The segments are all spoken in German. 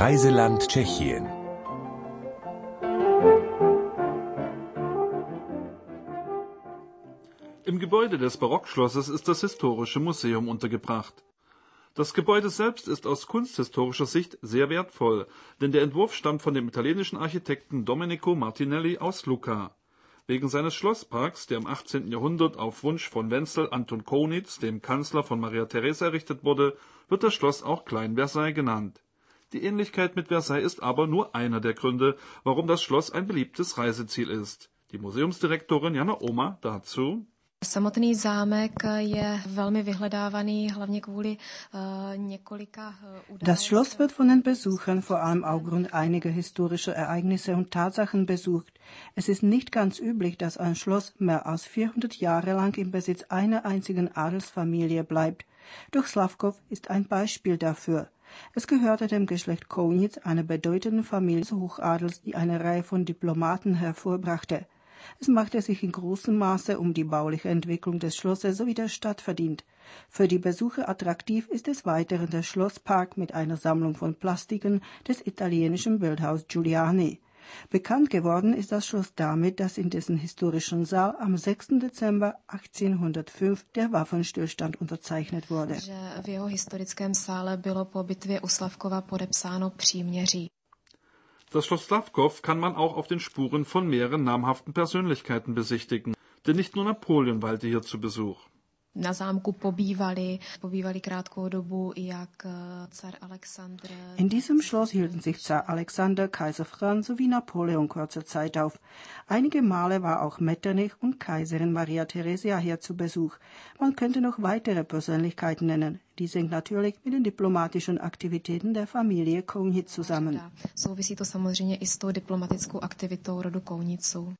Reiseland Tschechien. Im Gebäude des Barockschlosses ist das Historische Museum untergebracht. Das Gebäude selbst ist aus kunsthistorischer Sicht sehr wertvoll, denn der Entwurf stammt von dem italienischen Architekten Domenico Martinelli aus Lucca. Wegen seines Schlossparks, der im 18. Jahrhundert auf Wunsch von Wenzel Anton Konitz, dem Kanzler von Maria Theresia, errichtet wurde, wird das Schloss auch Klein Versailles genannt. Die Ähnlichkeit mit Versailles ist aber nur einer der Gründe, warum das Schloss ein beliebtes Reiseziel ist. Die Museumsdirektorin Jana Oma dazu: Samotný zámek je velmi vyhledávaný, hlavně kvůli několika událostem. Das Schloss wird von den Besuchern vor allem aufgrund einiger historischer Ereignisse und Tatsachen besucht. Es ist nicht ganz üblich, dass ein Schloss mehr als 400 Jahre lang im Besitz einer einzigen Adelsfamilie bleibt. Doch Slavkov ist ein Beispiel dafür. Es gehörte dem Geschlecht Konitz, einer bedeutenden Familie des Hochadels, die eine Reihe von Diplomaten hervorbrachte. Es machte sich in großem Maße um die bauliche Entwicklung des Schlosses sowie der Stadt verdient. Für die Besucher attraktiv ist des Weiteren der Schlosspark mit einer Sammlung von Plastiken des italienischen Bildhauers Giuliani. Bekannt geworden ist das Schloss damit, dass in dessen historischen Saal am 6. Dezember 1805 der Waffenstillstand unterzeichnet wurde. V jeho historickém sále bylo po bitvě u Slavkova podepsáno příměří. Das Schloss Slavkov kann man auch auf den Spuren von mehreren namhaften Persönlichkeiten besichtigen, denn nicht nur Napoleon weilte hier zu Besuch. Na zámku pobývali krátkou dobu jak Zar Alexander. In diesem Schloss hielten sich Zar Alexander, Kaiser Franz sowie Napoleon kurze Zeit auf. Einige Male war auch Metternich und Kaiserin Maria Theresia hier zu Besuch. Man könnte noch weitere Persönlichkeiten nennen. Dies hängt natürlich mit den diplomatischen Aktivitäten der Familie Konitz zusammen. Souvisí to samozřejmě i s tou diplomatickou aktivitou rodu Konitzu.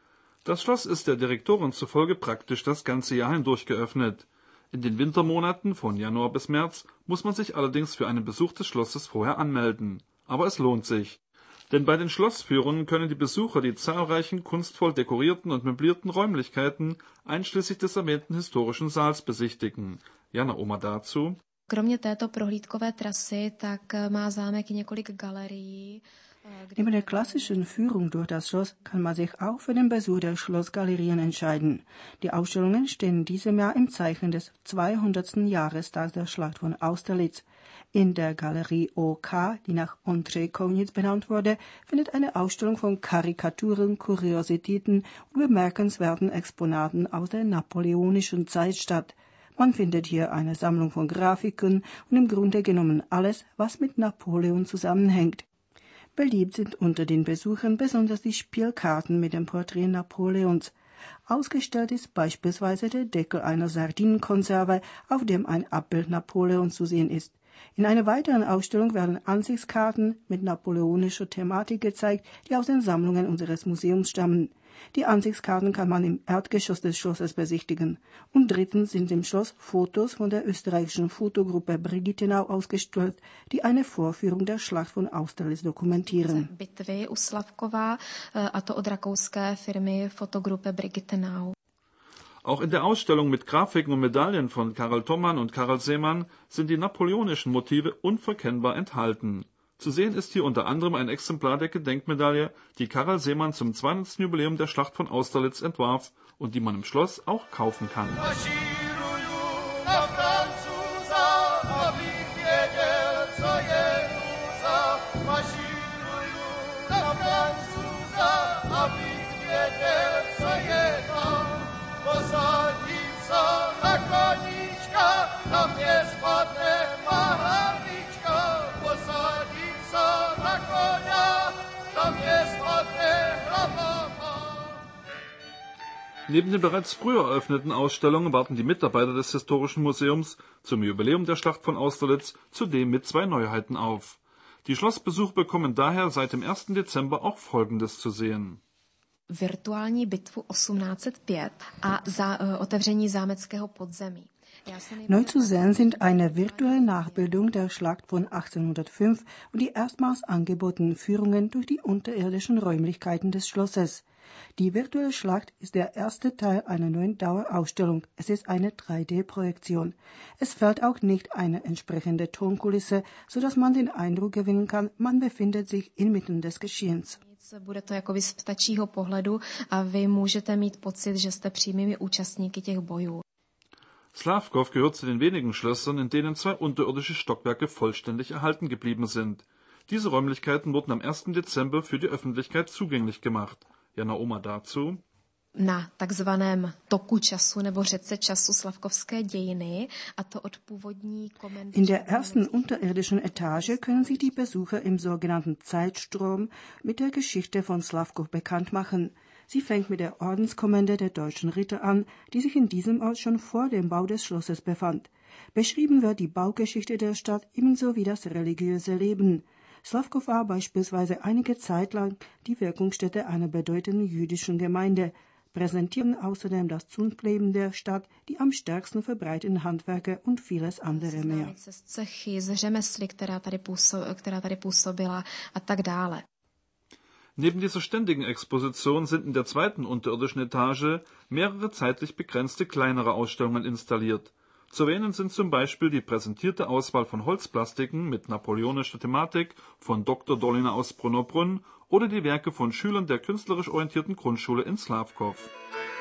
Das Schloss ist der Direktorin zufolge praktisch das ganze Jahr hindurch geöffnet. In den Wintermonaten von Januar bis März muss man sich allerdings für einen Besuch des Schlosses vorher anmelden. Aber es lohnt sich. Denn bei den Schlossführungen können die Besucher die zahlreichen kunstvoll dekorierten und möblierten Räumlichkeiten einschließlich des erwähnten historischen Saals besichtigen. Jana Oma dazu: Kromě této prohlídkové trasy tak má zámek několik galerií. Neben der klassischen Führung durch das Schloss kann man sich auch für den Besuch der Schlossgalerien entscheiden. Die Ausstellungen stehen in diesem Jahr im Zeichen des 200. Jahrestags der Schlacht von Austerlitz. In der Galerie OK, die nach Ondřej Konitz benannt wurde, findet eine Ausstellung von Karikaturen, Kuriositäten und bemerkenswerten Exponaten aus der napoleonischen Zeit statt. Man findet hier eine Sammlung von Grafiken und im Grunde genommen alles, was mit Napoleon zusammenhängt. Beliebt sind unter den Besuchern besonders die Spielkarten mit dem Porträt Napoleons. Ausgestellt ist beispielsweise der Deckel einer Sardinenkonserve, auf dem ein Abbild Napoleons zu sehen ist. In einer weiteren Ausstellung werden Ansichtskarten mit napoleonischer Thematik gezeigt, die aus den Sammlungen unseres Museums stammen. Die Ansichtskarten kann man im Erdgeschoss des Schlosses besichtigen. Und drittens sind im Schloss Fotos von der österreichischen Fotogruppe Brigittenau ausgestellt, die eine Vorführung der Schlacht von Austerlitz dokumentieren. Bitvy u Slavkova, a to od rakouské firmy Fotogruppe Brigittenau. Auch in der Ausstellung mit Grafiken und Medaillen von Karel Thomann und Karel Seemann sind die napoleonischen Motive unverkennbar enthalten. Zu sehen ist hier unter anderem ein Exemplar der Gedenkmedaille, die Karel Seemann zum 200. Jubiläum der Schlacht von Austerlitz entwarf und die man im Schloss auch kaufen kann. Neben den bereits früher eröffneten Ausstellungen warten die Mitarbeiter des Historischen Museums zum Jubiläum der Schlacht von Austerlitz zudem mit 2 Neuheiten auf. Die Schlossbesucher bekommen daher seit dem 1. Dezember auch Folgendes zu sehen: Virtuální bitvu 1805 a otevření zámeckého podzemí. Neu zu sehen sind eine virtuelle Nachbildung der Schlacht von 1805 und die erstmals angebotenen Führungen durch die unterirdischen Räumlichkeiten des Schlosses. Die virtuelle Schlacht ist der erste Teil einer neuen Dauerausstellung. Es ist eine 3D-Projektion. Es fehlt auch nicht eine entsprechende Tonkulisse, sodass man den Eindruck gewinnen kann, man befindet sich inmitten des Geschehens. Bude to jakoby z ptačího pohledu a vy můžete mít pocit, že jste přímými účastníky těch bojů. Slavkov gehört zu den wenigen Schlössern, in denen 2 unterirdische Stockwerke vollständig erhalten geblieben sind. Diese Räumlichkeiten wurden am 1. Dezember für die Öffentlichkeit zugänglich gemacht. Jana Oma dazu. Na takzvaném toku času nebo řece času slavkovské dějiny a to od původní komendy. In der ersten unterirdischen Etage können sich die Besucher im sogenannten Zeitstrom mit der Geschichte von Slavkov bekannt machen. Sie fängt mit der Ordenskommende der deutschen Ritter an, die sich in diesem Ort schon vor dem Bau des Schlosses befand. Beschrieben wird die Baugeschichte der Stadt ebenso wie das religiöse Leben. Slavkov war beispielsweise einige Zeit lang die Wirkungsstätte einer bedeutenden jüdischen Gemeinde, präsentieren außerdem das Zunftleben der Stadt, die am stärksten verbreiteten Handwerke und vieles andere mehr. Neben dieser ständigen Exposition sind in der zweiten unterirdischen Etage mehrere zeitlich begrenzte kleinere Ausstellungen installiert. Zu erwähnen sind zum Beispiel die präsentierte Auswahl von Holzplastiken mit napoleonischer Thematik von Dr. Dolina aus Brunnerbrunn oder die Werke von Schülern der künstlerisch orientierten Grundschule in Slavkov.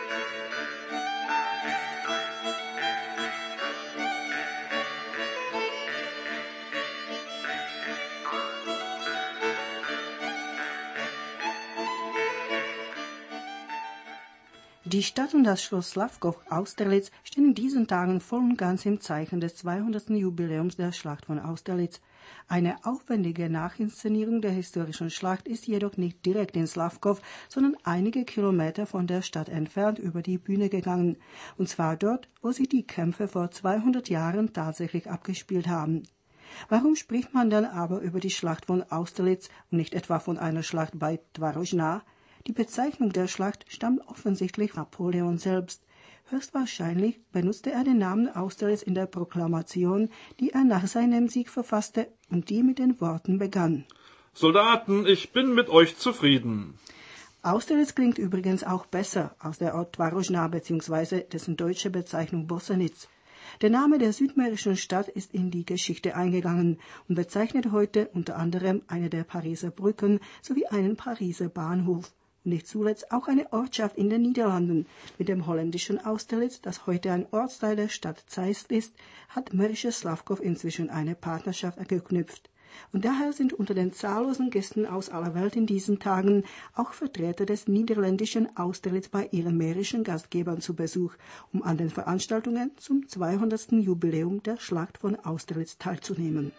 Die Stadt und das Schloss Slavkov Austerlitz stehen in diesen Tagen voll und ganz im Zeichen des 200. Jubiläums der Schlacht von Austerlitz. Eine aufwendige Nachinszenierung der historischen Schlacht ist jedoch nicht direkt in Slavkov, sondern einige Kilometer von der Stadt entfernt über die Bühne gegangen, und zwar dort, wo sich die Kämpfe vor 200 Jahren tatsächlich abgespielt haben. Warum spricht man dann aber über die Schlacht von Austerlitz und nicht etwa von einer Schlacht bei Twarozna? Die Bezeichnung der Schlacht stammt offensichtlich von Napoleon selbst. Höchstwahrscheinlich benutzte er den Namen Austerlitz in der Proklamation, die er nach seinem Sieg verfasste und die mit den Worten begann: Soldaten, ich bin mit euch zufrieden. Austerlitz klingt übrigens auch besser als der Ort Twarozna bzw. dessen deutsche Bezeichnung Bossenitz. Der Name der südmährischen Stadt ist in die Geschichte eingegangen und bezeichnet heute unter anderem eine der Pariser Brücken sowie einen Pariser Bahnhof. Und nicht zuletzt auch eine Ortschaft in den Niederlanden. Mit dem holländischen Austerlitz, das heute ein Ortsteil der Stadt Zeist ist, hat Märkische Slavkov inzwischen eine Partnerschaft geknüpft. Und daher sind unter den zahllosen Gästen aus aller Welt in diesen Tagen auch Vertreter des niederländischen Austerlitz bei ihren mährischen Gastgebern zu Besuch, um an den Veranstaltungen zum 200. Jubiläum der Schlacht von Austerlitz teilzunehmen.